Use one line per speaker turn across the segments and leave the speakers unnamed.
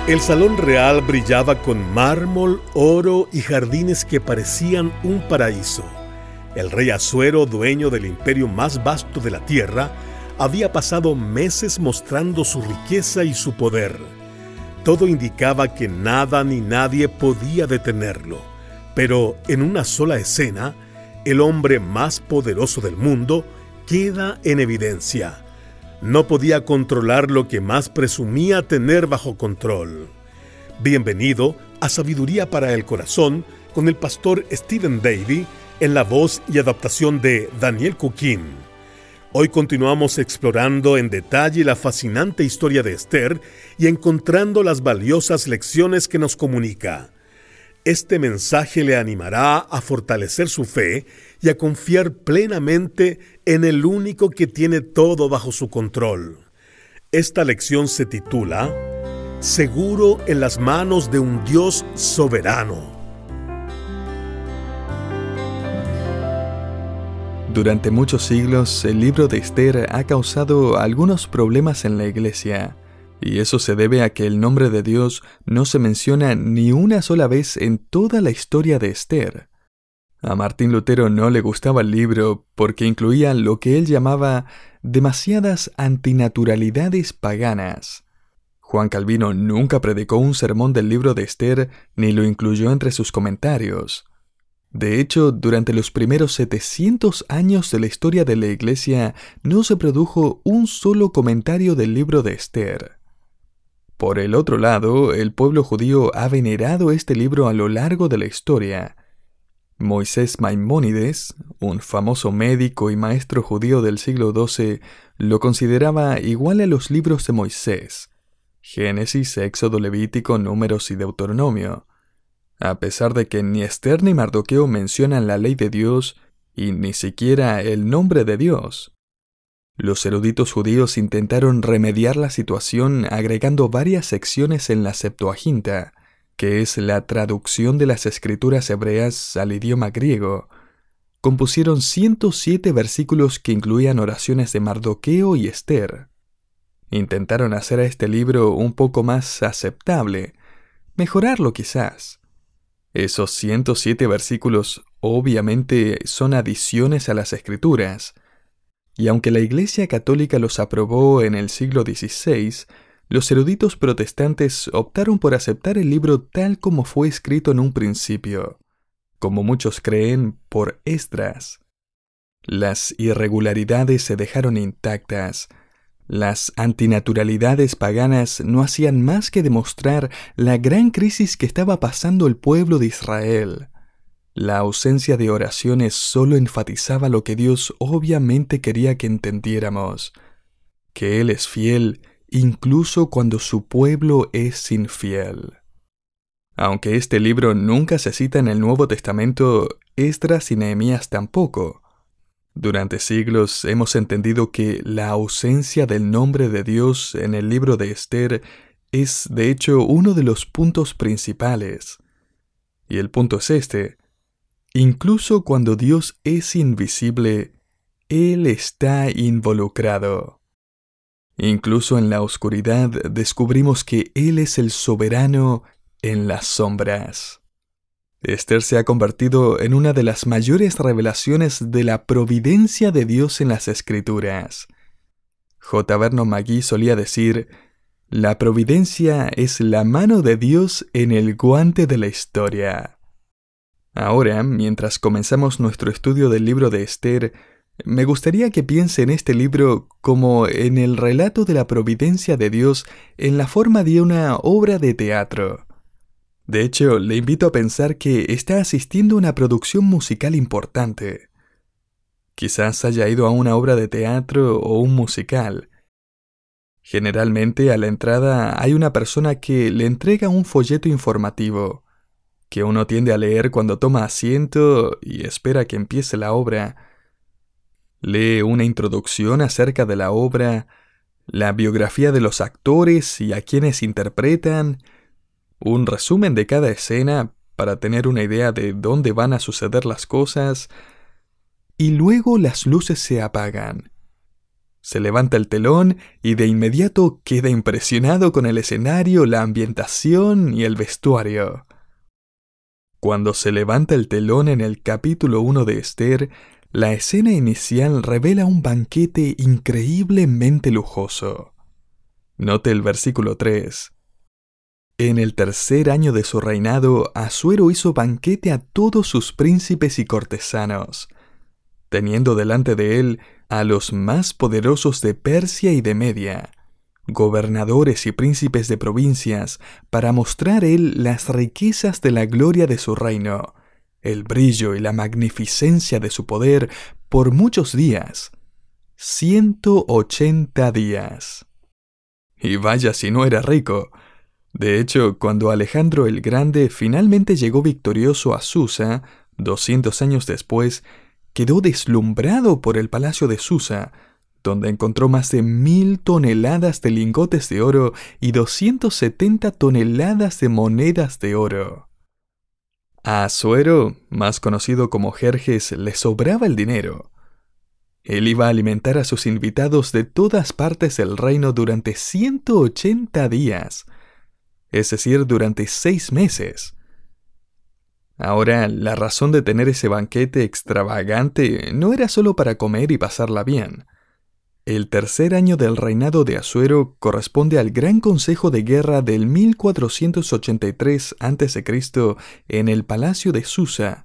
El salón real brillaba con mármol, oro y jardines que parecían un paraíso. El rey Asuero, dueño del imperio más vasto de la tierra, había pasado meses mostrando su riqueza y su poder. Todo indicaba que nada ni nadie podía detenerlo. Pero en una sola escena, el hombre más poderoso del mundo queda en evidencia. No podía controlar lo que más presumía tener bajo control. Bienvenido a Sabiduría para el Corazón con el pastor Stephen Davey en la voz y adaptación de Daniel Cuquín. Hoy continuamos explorando en detalle la fascinante historia de Esther y encontrando las valiosas lecciones que nos comunica. Este mensaje le animará a fortalecer su fe y a confiar plenamente en el único que tiene todo bajo su control. Esta lección se titula Seguro en las manos de un Dios soberano.
Durante muchos siglos, el libro de Esther ha causado algunos problemas en la Iglesia. Y eso se debe a que el nombre de Dios no se menciona ni una sola vez en toda la historia de Esther. A Martín Lutero no le gustaba el libro porque incluía lo que él llamaba demasiadas antinaturalidades paganas. Juan Calvino nunca predicó un sermón del libro de Esther ni lo incluyó entre sus comentarios. De hecho, durante los primeros 700 años de la historia de la Iglesia no se produjo un solo comentario del libro de Esther. Por el otro lado, el pueblo judío ha venerado este libro a lo largo de la historia. Moisés Maimónides, un famoso médico y maestro judío del siglo XII, lo consideraba igual a los libros de Moisés: Génesis, Éxodo, Levítico, Números y Deuteronomio. A pesar de que ni Esther ni Mardoqueo mencionan la ley de Dios y ni siquiera el nombre de Dios. Los eruditos judíos intentaron remediar la situación agregando varias secciones en la Septuaginta, que es la traducción de las escrituras hebreas al idioma griego. Compusieron 107 versículos que incluían oraciones de Mardoqueo y Esther. Intentaron hacer a este libro un poco más aceptable, mejorarlo quizás. Esos 107 versículos obviamente son adiciones a las escrituras. Y aunque la Iglesia Católica los aprobó en el siglo XVI, los eruditos protestantes optaron por aceptar el libro tal como fue escrito en un principio, como muchos creen, por Esdras. Las irregularidades se dejaron intactas. Las antinaturalidades paganas no hacían más que demostrar la gran crisis que estaba pasando el pueblo de Israel. La ausencia de oraciones solo enfatizaba lo que Dios obviamente quería que entendiéramos, que Él es fiel incluso cuando su pueblo es infiel. Aunque este libro nunca se cita en el Nuevo Testamento, Esdras y Nehemías tampoco. Durante siglos hemos entendido que la ausencia del nombre de Dios en el libro de Esther es, de hecho, uno de los puntos principales. Y el punto es este: incluso cuando Dios es invisible, Él está involucrado. Incluso en la oscuridad descubrimos que Él es el soberano en las sombras. Esther se ha convertido en una de las mayores revelaciones de la providencia de Dios en las Escrituras. J. Vernon McGee solía decir: la providencia es la mano de Dios en el guante de la historia. Ahora, mientras comenzamos nuestro estudio del libro de Esther, me gustaría que piense en este libro como en el relato de la providencia de Dios en la forma de una obra de teatro. De hecho, le invito a pensar que está asistiendo a una producción musical importante. Quizás haya ido a una obra de teatro o un musical. Generalmente, a la entrada hay una persona que le entrega un folleto informativo, que uno tiende a leer cuando toma asiento y espera que empiece la obra. Lee una introducción acerca de la obra, la biografía de los actores y a quienes interpretan, un resumen de cada escena para tener una idea de dónde van a suceder las cosas, y luego las luces se apagan. Se levanta el telón y de inmediato queda impresionado con el escenario, la ambientación y el vestuario. Cuando se levanta el telón en el capítulo 1 de Esther, la escena inicial revela un banquete increíblemente lujoso. Note el versículo 3. En el tercer año de su reinado, Asuero hizo banquete a todos sus príncipes y cortesanos, teniendo delante de él a los más poderosos de Persia y de Media, gobernadores y príncipes de provincias, para mostrar él las riquezas de la gloria de su reino, el brillo y la magnificencia de su poder por muchos días, 180 días. Y vaya si no era rico. De hecho, cuando Alejandro el Grande finalmente llegó victorioso a Susa, 200 años después, quedó deslumbrado por el palacio de Susa, donde encontró más de 1000 toneladas de lingotes de oro y 270 toneladas de monedas de oro. A Asuero, más conocido como Jerjes, le sobraba el dinero. Él iba a alimentar a sus invitados de todas partes del reino durante 180 días, es decir, durante 6 meses. Ahora, la razón de tener ese banquete extravagante no era solo para comer y pasarla bien. El tercer año del reinado de Asuero corresponde al Gran Consejo de Guerra del 1483 a.C. en el Palacio de Susa.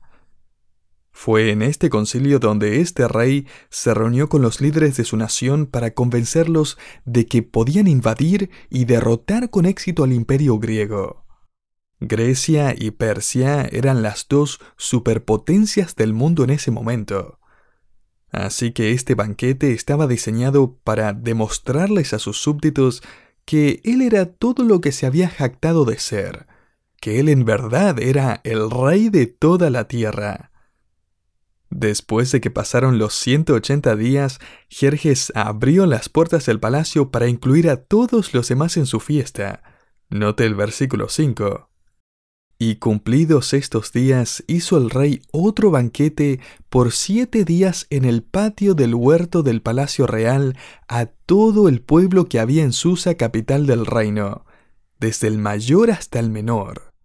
Fue en este concilio donde este rey se reunió con los líderes de su nación para convencerlos de que podían invadir y derrotar con éxito al imperio griego. Grecia y Persia eran las dos superpotencias del mundo en ese momento. Así que este banquete estaba diseñado para demostrarles a sus súbditos que él era todo lo que se había jactado de ser, que él en verdad era el rey de toda la tierra. Después de que pasaron los 180 días, Jerjes abrió las puertas del palacio para incluir a todos los demás en su fiesta. Note el versículo 5. Y cumplidos estos días, hizo el rey otro banquete por 7 días en el patio del huerto del palacio real a todo el pueblo que había en Susa, capital del reino, desde el mayor hasta el menor.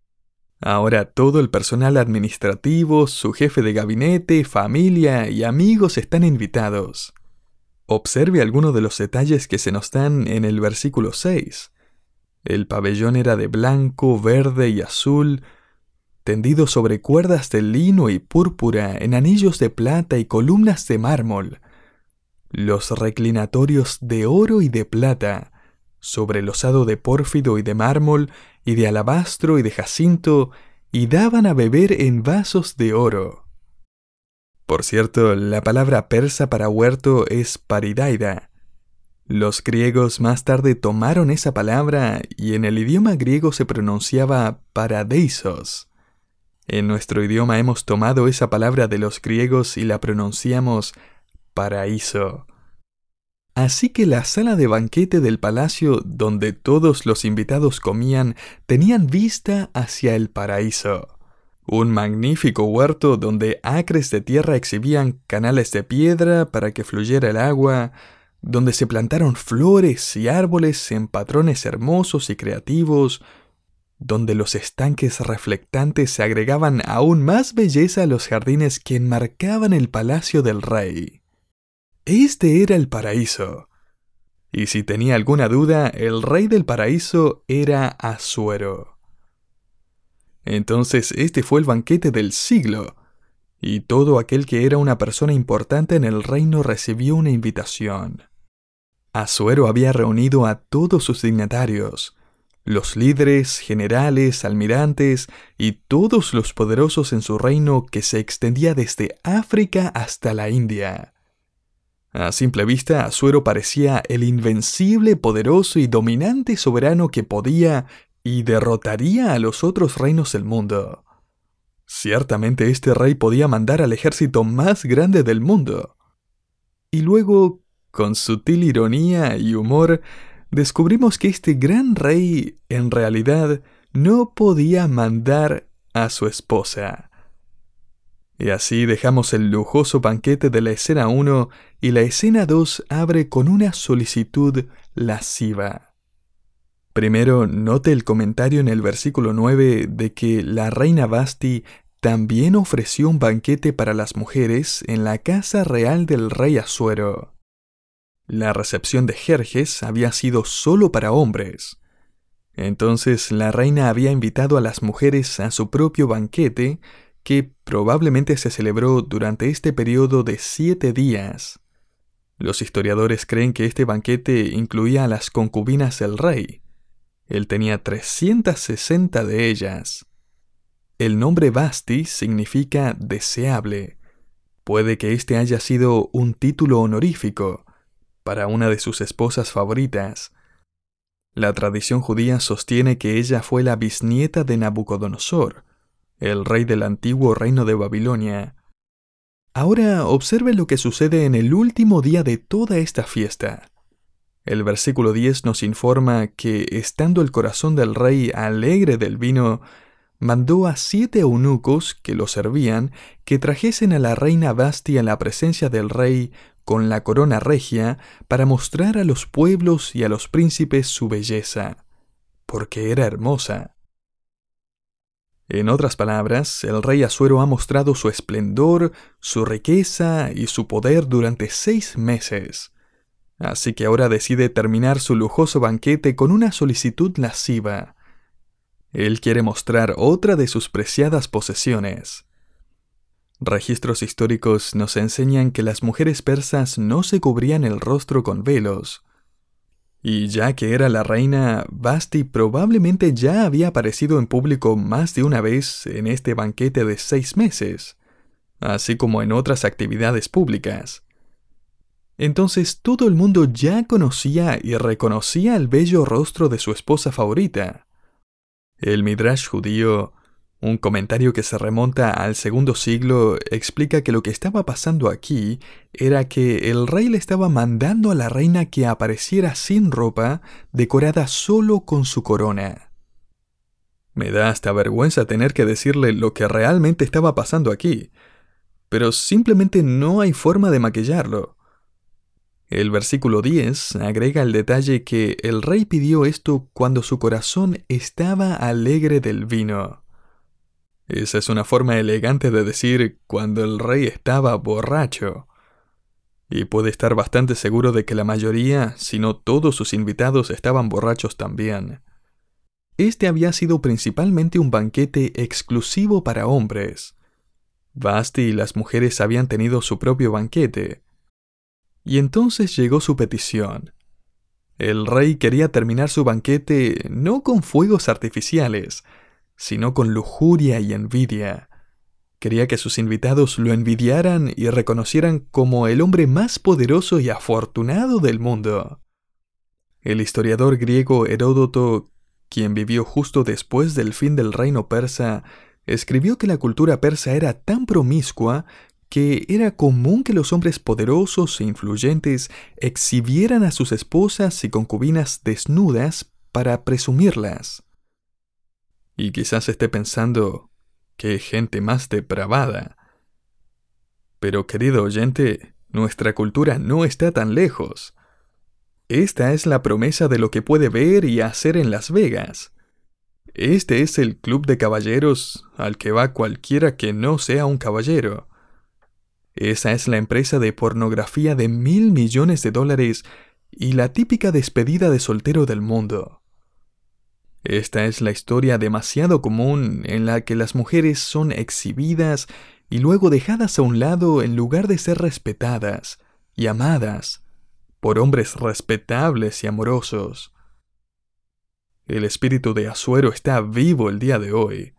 Ahora todo el personal administrativo, su jefe de gabinete, familia y amigos están invitados. Observe algunos de los detalles que se nos dan en el versículo 6. El pabellón era de blanco, verde y azul, tendido sobre cuerdas de lino y púrpura en anillos de plata y columnas de mármol. Los reclinatorios de oro y de plata, sobre losado de pórfido y de mármol, y de alabastro y de jacinto, y daban a beber en vasos de oro. Por cierto, la palabra persa para huerto es paridaida. Los griegos más tarde tomaron esa palabra y en el idioma griego se pronunciaba paradeisos. En nuestro idioma hemos tomado esa palabra de los griegos y la pronunciamos paraíso. Así que la sala de banquete del palacio donde todos los invitados comían tenían vista hacia el paraíso. Un magnífico huerto donde acres de tierra exhibían canales de piedra para que fluyera el agua, donde se plantaron flores y árboles en patrones hermosos y creativos, donde los estanques reflectantes se agregaban aún más belleza a los jardines que enmarcaban el palacio del rey. Este era el paraíso. Y si tenía alguna duda, el rey del paraíso era Asuero. Entonces este fue el banquete del siglo, y todo aquel que era una persona importante en el reino recibió una invitación. Asuero había reunido a todos sus dignatarios, los líderes, generales, almirantes y todos los poderosos en su reino que se extendía desde África hasta la India. A simple vista, Asuero parecía el invencible, poderoso y dominante soberano que podía y derrotaría a los otros reinos del mundo. Ciertamente este rey podía mandar al ejército más grande del mundo. Y luego, con sutil ironía y humor, descubrimos que este gran rey, en realidad, no podía mandar a su esposa. Y así dejamos el lujoso banquete de la escena 1 y la escena 2 abre con una solicitud lasciva. Primero, note el comentario en el versículo 9 de que la reina Vasti también ofreció un banquete para las mujeres en la casa real del rey Asuero. La recepción de Jerjes había sido solo para hombres. Entonces la reina había invitado a las mujeres a su propio banquete, que probablemente se celebró durante este periodo de 7 días. Los historiadores creen que este banquete incluía a las concubinas del rey. Él tenía 360 de ellas. El nombre Vasti significa deseable. Puede que este haya sido un título honorífico para una de sus esposas favoritas. La tradición judía sostiene que ella fue la bisnieta de Nabucodonosor, el rey del antiguo reino de Babilonia. Ahora observe lo que sucede en el último día de toda esta fiesta. El versículo 10 nos informa que, estando el corazón del rey alegre del vino, mandó a 7 eunucos que lo servían que trajesen a la reina Vasti a la presencia del rey con la corona regia para mostrar a los pueblos y a los príncipes su belleza, porque era hermosa. En otras palabras, el rey Asuero ha mostrado su esplendor, su riqueza y su poder durante 6 meses. Así que ahora decide terminar su lujoso banquete con una solicitud lasciva. Él quiere mostrar otra de sus preciadas posesiones. Registros históricos nos enseñan que las mujeres persas no se cubrían el rostro con velos. Y ya que era la reina, Vasti probablemente ya había aparecido en público más de una vez en este banquete de 6 meses, así como en otras actividades públicas. Entonces todo el mundo ya conocía y reconocía el bello rostro de su esposa favorita. El Midrash judío, un comentario que se remonta al segundo siglo, explica que lo que estaba pasando aquí era que el rey le estaba mandando a la reina que apareciera sin ropa, decorada solo con su corona. Me da hasta vergüenza tener que decirle lo que realmente estaba pasando aquí, pero simplemente no hay forma de maquillarlo. El versículo 10 agrega el detalle que el rey pidió esto cuando su corazón estaba alegre del vino. Esa es una forma elegante de decir cuando el rey estaba borracho. Y puede estar bastante seguro de que la mayoría, si no todos sus invitados, estaban borrachos también. Este había sido principalmente un banquete exclusivo para hombres. Vasti y las mujeres habían tenido su propio banquete. Y entonces llegó su petición. El rey quería terminar su banquete no con fuegos artificiales, sino con lujuria y envidia. Quería que sus invitados lo envidiaran y reconocieran como el hombre más poderoso y afortunado del mundo. El historiador griego Heródoto, quien vivió justo después del fin del reino persa, escribió que la cultura persa era tan promiscua que era común que los hombres poderosos e influyentes exhibieran a sus esposas y concubinas desnudas para presumirlas. Y quizás esté pensando, qué gente más depravada. Pero querido oyente, nuestra cultura no está tan lejos. Esta es la promesa de lo que puede ver y hacer en Las Vegas. Este es el club de caballeros al que va cualquiera que no sea un caballero. Esa es la empresa de pornografía de $1,000 millones y la típica despedida de soltero del mundo. Esta es la historia demasiado común en la que las mujeres son exhibidas y luego dejadas a un lado en lugar de ser respetadas y amadas por hombres respetables y amorosos. El espíritu de Asuero está vivo el día de hoy.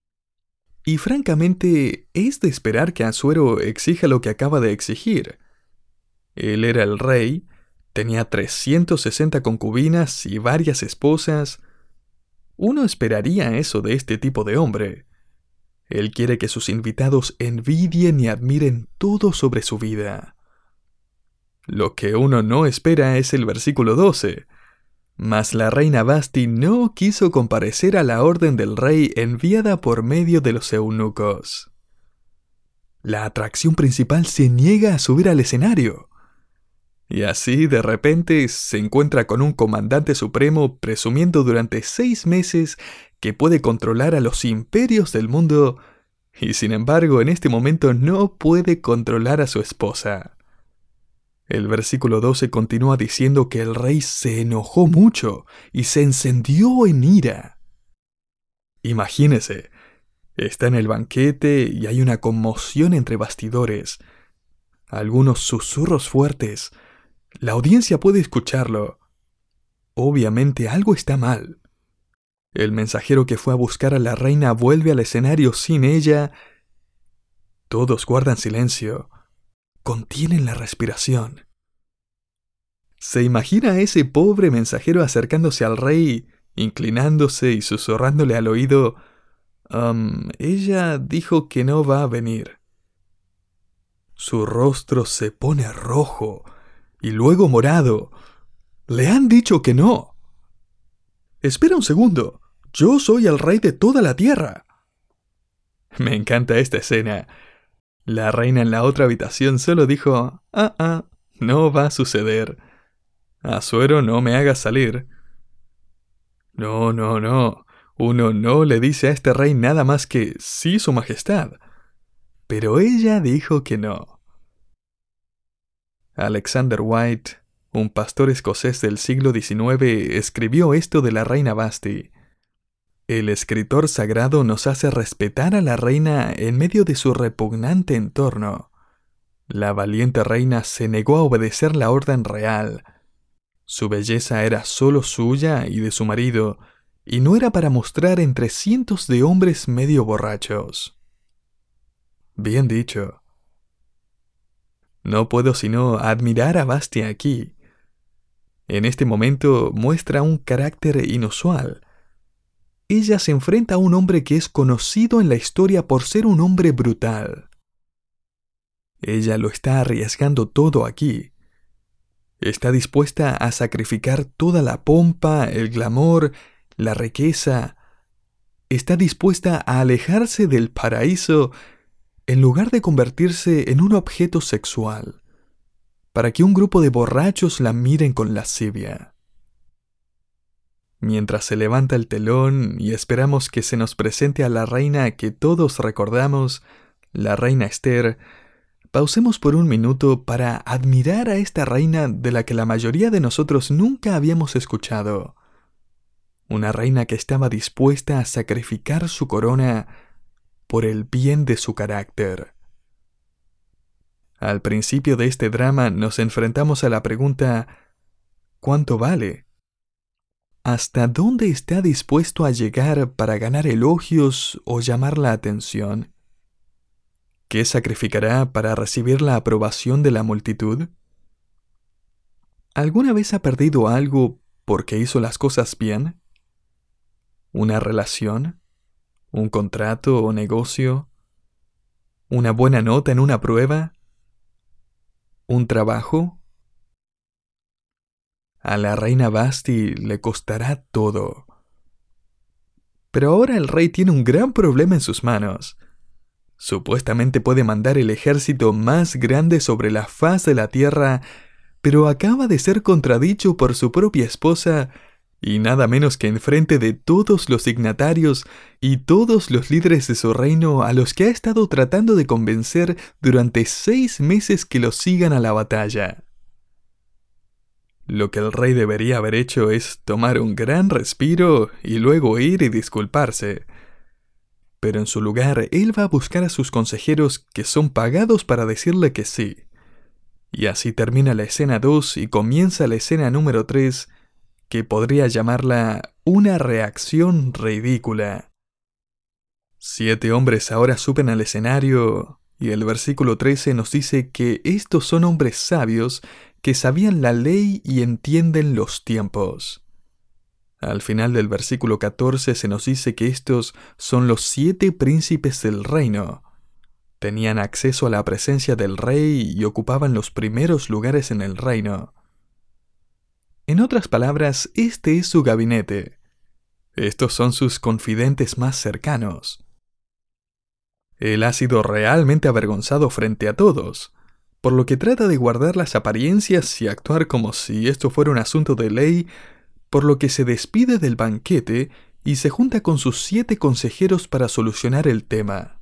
Y francamente, es de esperar que Asuero exija lo que acaba de exigir. Él era el rey, tenía 360 concubinas y varias esposas. Uno esperaría eso de este tipo de hombre. Él quiere que sus invitados envidien y admiren todo sobre su vida. Lo que uno no espera es el versículo 12. Mas la reina Vasti no quiso comparecer a la orden del rey enviada por medio de los eunucos. la atracción principal se niega a subir al escenario. Y así, de repente, se encuentra con un comandante supremo presumiendo durante 6 meses que puede controlar a los imperios del mundo, y sin embargo, en este momento no puede controlar a su esposa. El versículo 12 continúa diciendo que el rey se enojó mucho y se encendió en ira. Imagínese, está en el banquete y hay una conmoción entre bastidores, algunos susurros fuertes. La audiencia puede escucharlo. Obviamente algo está mal. El mensajero que fue a buscar a la reina vuelve al escenario sin ella. Todos guardan silencio. Contienen la respiración. ¿Se imagina a ese pobre mensajero acercándose al rey, inclinándose y susurrándole al oído? Ella dijo que no va a venir. Su rostro se pone rojo y luego morado. Le han dicho que no. Espera un segundo. Yo soy el rey de toda la tierra. Me encanta esta escena. La reina en la otra habitación solo dijo, no va a suceder. Asuero, no me hagas salir. No. Uno no le dice a este rey nada más que sí, su majestad. Pero ella dijo que no. Alexander White, un pastor escocés del siglo XIX, escribió esto de la reina Vashti. El escritor sagrado nos hace respetar a la reina en medio de su repugnante entorno. La valiente reina se negó a obedecer la orden real. Su belleza era solo suya y de su marido, y no era para mostrar entre cientos de hombres medio borrachos. Bien dicho. No puedo sino admirar a Vashti aquí. En este momento muestra un carácter inusual. Ella se enfrenta a un hombre que es conocido en la historia por ser un hombre brutal. Ella lo está arriesgando todo aquí. Está dispuesta a sacrificar toda la pompa, el glamour, la riqueza. Está dispuesta a alejarse del paraíso en lugar de convertirse en un objeto sexual, para que un grupo de borrachos la miren con lascivia. Mientras se levanta el telón y esperamos que se nos presente a la reina que todos recordamos, la reina Esther, pausemos por un minuto para admirar a esta reina de la que la mayoría de nosotros nunca habíamos escuchado. Una reina que estaba dispuesta a sacrificar su corona por el bien de su carácter. Al principio de este drama nos enfrentamos a la pregunta: ¿cuánto vale? ¿Hasta dónde está dispuesto a llegar para ganar elogios o llamar la atención? ¿Qué sacrificará para recibir la aprobación de la multitud? ¿Alguna vez ha perdido algo porque hizo las cosas bien? ¿Una relación? ¿Un contrato o negocio? ¿Una buena nota en una prueba? ¿Un trabajo? A la reina Vashti le costará todo. Pero ahora el rey tiene un gran problema en sus manos. Supuestamente puede mandar el ejército más grande sobre la faz de la tierra, pero acaba de ser contradicho por su propia esposa, y nada menos que enfrente de todos los dignatarios y todos los líderes de su reino a los que ha estado tratando de convencer durante 6 meses que lo sigan a la batalla. Lo que el rey debería haber hecho es tomar un gran respiro y luego ir y disculparse. Pero en su lugar, él va a buscar a sus consejeros que son pagados para decirle que sí. Y así termina la escena 2 y comienza la escena número 3, que podría llamarla una reacción ridícula. 7 hombres ahora suben al escenario, y el versículo 13 nos dice que estos son hombres sabios que sabían la ley y entienden los tiempos. Al final del versículo 14 se nos dice que estos son los 7 príncipes del reino. Tenían acceso a la presencia del rey y ocupaban los primeros lugares en el reino. En otras palabras, este es su gabinete. Estos son sus confidentes más cercanos. Él ha sido realmente avergonzado frente a todos, por lo que trata de guardar las apariencias y actuar como si esto fuera un asunto de ley, por lo que se despide del banquete y se junta con sus 7 consejeros para solucionar el tema.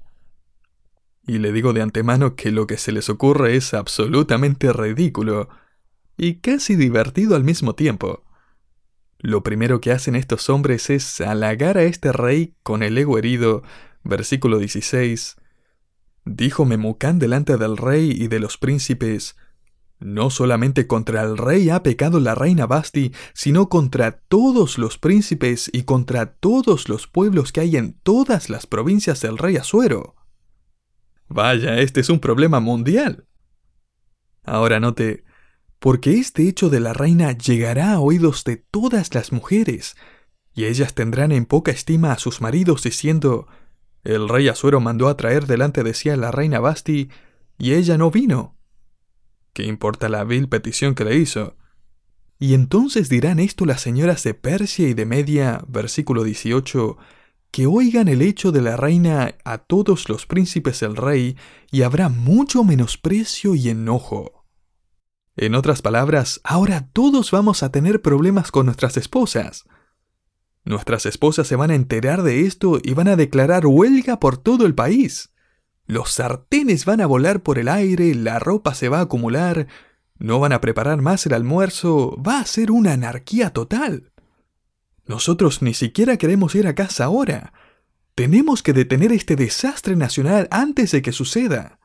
Y le digo de antemano que lo que se les ocurre es absolutamente ridículo y casi divertido al mismo tiempo. Lo primero que hacen estos hombres es halagar a este rey con el ego herido. Versículo 16. Dijo Memucán delante del rey y de los príncipes: no solamente contra el rey ha pecado la reina Vasti, sino contra todos los príncipes y contra todos los pueblos que hay en todas las provincias del rey Asuero. Vaya, este es un problema mundial. Ahora note, porque este hecho de la reina llegará a oídos de todas las mujeres, y ellas tendrán en poca estima a sus maridos diciendo: el rey Asuero mandó a traer delante de sí a la reina Vasti, y ella no vino. ¿Qué importa la vil petición que le hizo? Y entonces dirán esto las señoras de Persia y de Media, versículo 18, que oigan el hecho de la reina a todos los príncipes del rey, y habrá mucho menosprecio y enojo. En otras palabras, ahora todos vamos a tener problemas con nuestras esposas. Nuestras esposas se van a enterar de esto y van a declarar huelga por todo el país. Los sartenes van a volar por el aire, la ropa se va a acumular, no van a preparar más el almuerzo, va a ser una anarquía total. Nosotros ni siquiera queremos ir a casa ahora. Tenemos que detener este desastre nacional antes de que suceda.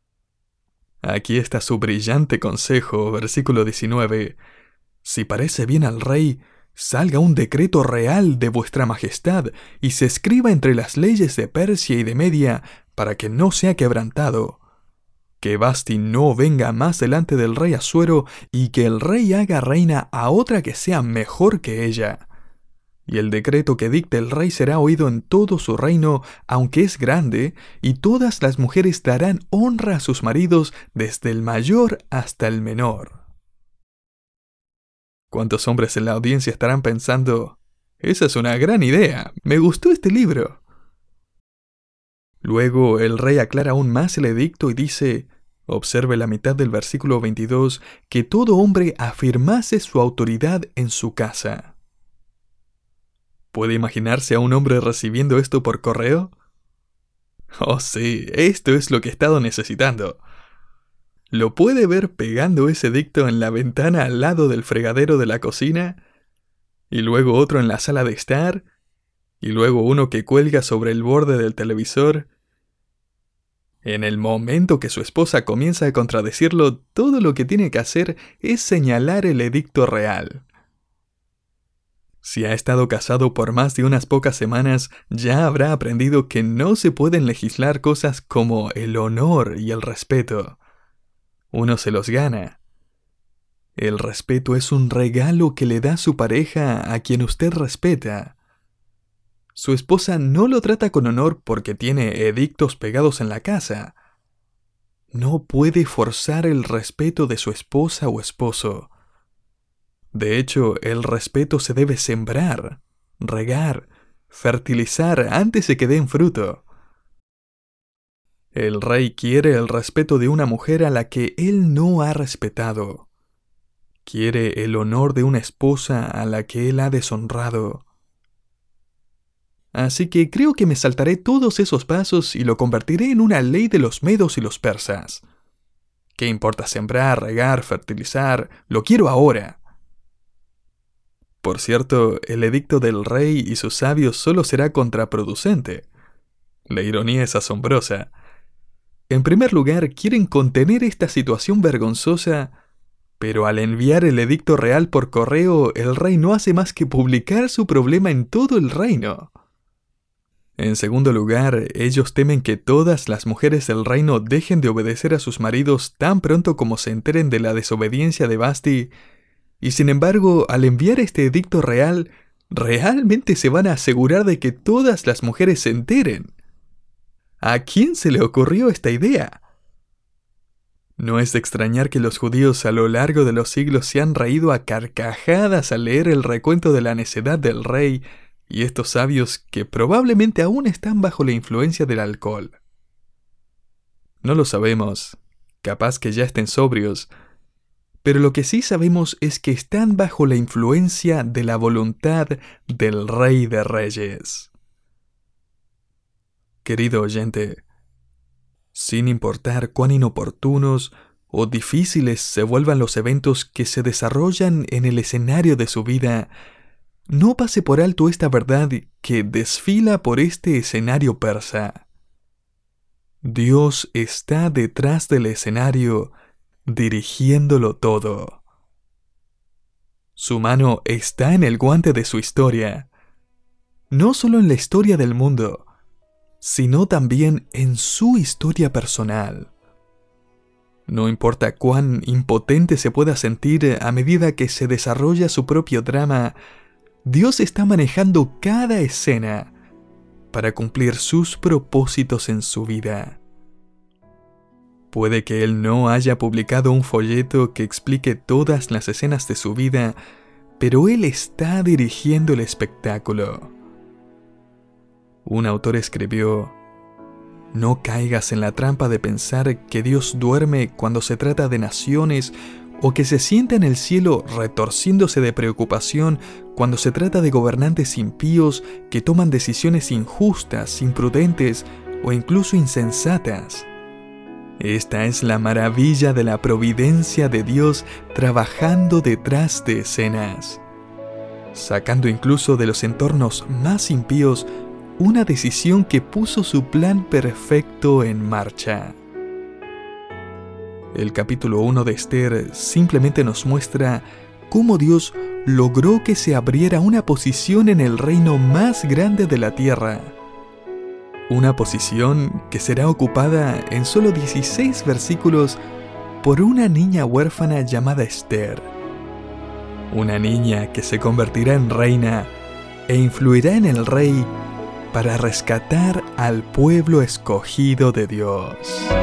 Aquí está su brillante consejo, versículo 19. Si parece bien al rey, salga un decreto real de vuestra majestad y se escriba entre las leyes de Persia y de Media para que no sea quebrantado. Que Vasti no venga más delante del rey Asuero y que el rey haga reina a otra que sea mejor que ella. Y el decreto que dicte el rey será oído en todo su reino, aunque es grande, y todas las mujeres darán honra a sus maridos desde el mayor hasta el menor. ¿Cuántos hombres en la audiencia estarán pensando: esa es una gran idea, me gustó este libro? Luego el rey aclara aún más el edicto y dice, observe la mitad del versículo 22, que todo hombre afirmase su autoridad en su casa. ¿Puede imaginarse a un hombre recibiendo esto por correo? Oh sí, esto es lo que he estado necesitando. ¿Lo puede ver pegando ese edicto en la ventana al lado del fregadero de la cocina? Y luego otro en la sala de estar, y luego uno que cuelga sobre el borde del televisor. En el momento que su esposa comienza a contradecirlo, todo lo que tiene que hacer es señalar el edicto real. Si ha estado casado por más de unas pocas semanas, ya habrá aprendido que no se pueden legislar cosas como el honor y el respeto. Uno se los gana. El respeto es un regalo que le da su pareja a quien usted respeta. Su esposa no lo trata con honor porque tiene edictos pegados en la casa. No puede forzar el respeto de su esposa o esposo. De hecho, el respeto se debe sembrar, regar, fertilizar antes de que den fruto. El rey quiere el respeto de una mujer a la que él no ha respetado. Quiere el honor de una esposa a la que él ha deshonrado. Así que creo que me saltaré todos esos pasos y lo convertiré en una ley de los medos y los persas. ¿Qué importa sembrar, regar, fertilizar? Lo quiero ahora. Por cierto, el edicto del rey y sus sabios solo será contraproducente. La ironía es asombrosa. En primer lugar, quieren contener esta situación vergonzosa, pero al enviar el edicto real por correo, el rey no hace más que publicar su problema en todo el reino. En segundo lugar, ellos temen que todas las mujeres del reino dejen de obedecer a sus maridos tan pronto como se enteren de la desobediencia de Vasti, y sin embargo, al enviar este edicto real, realmente se van a asegurar de que todas las mujeres se enteren. ¿A quién se le ocurrió esta idea? No es de extrañar que los judíos a lo largo de los siglos se han reído a carcajadas al leer el recuento de la necedad del rey y estos sabios que probablemente aún están bajo la influencia del alcohol. No lo sabemos. Capaz que ya estén sobrios. Pero lo que sí sabemos es que están bajo la influencia de la voluntad del Rey de Reyes. Querido oyente, sin importar cuán inoportunos o difíciles se vuelvan los eventos que se desarrollan en el escenario de su vida, no pase por alto esta verdad que desfila por este escenario persa. Dios está detrás del escenario, dirigiéndolo todo. Su mano está en el guante de su historia, no solo en la historia del mundo, sino también en su historia personal. No importa cuán impotente se pueda sentir a medida que se desarrolla su propio drama, Dios está manejando cada escena para cumplir sus propósitos en su vida. Puede que Él no haya publicado un folleto que explique todas las escenas de su vida, pero Él está dirigiendo el espectáculo. Un autor escribió: "No caigas en la trampa de pensar que Dios duerme cuando se trata de naciones o que se sienta en el cielo retorciéndose de preocupación cuando se trata de gobernantes impíos que toman decisiones injustas, imprudentes o incluso insensatas. Esta es la maravilla de la providencia de Dios trabajando detrás de escenas, sacando incluso de los entornos más impíos una decisión que puso su plan perfecto en marcha". El capítulo 1 de Esther simplemente nos muestra cómo Dios logró que se abriera una posición en el reino más grande de la tierra. Una posición que será ocupada en solo 16 versículos por una niña huérfana llamada Esther. Una niña que se convertirá en reina e influirá en el rey para rescatar al pueblo escogido de Dios.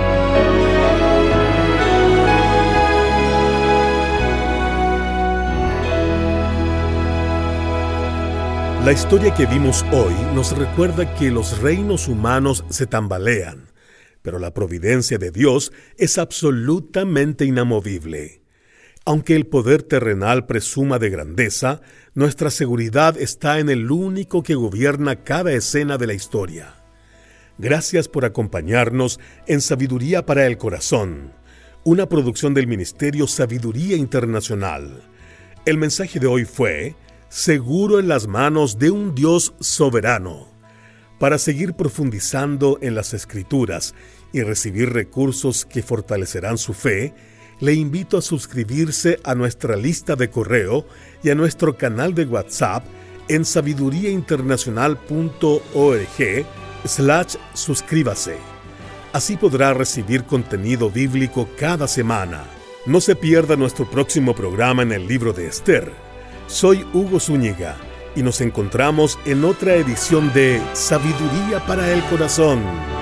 La historia que vimos hoy nos recuerda que los reinos humanos se tambalean, pero la providencia de Dios es absolutamente inamovible. Aunque el poder terrenal presuma de grandeza, nuestra seguridad está en el único que gobierna cada escena de la historia. Gracias por acompañarnos en Sabiduría para el Corazón, una producción del Ministerio Sabiduría Internacional. El mensaje de hoy fue: seguro en las manos de un Dios soberano. Para seguir profundizando en las Escrituras y recibir recursos que fortalecerán su fe, le invito a suscribirse a nuestra lista de correo y a nuestro canal de WhatsApp en sabiduriainternacional.org/suscríbase. Así podrá recibir contenido bíblico cada semana. No se pierda nuestro próximo programa en el libro de Esther. Soy Hugo Zúñiga y nos encontramos en otra edición de Sabiduría para el Corazón.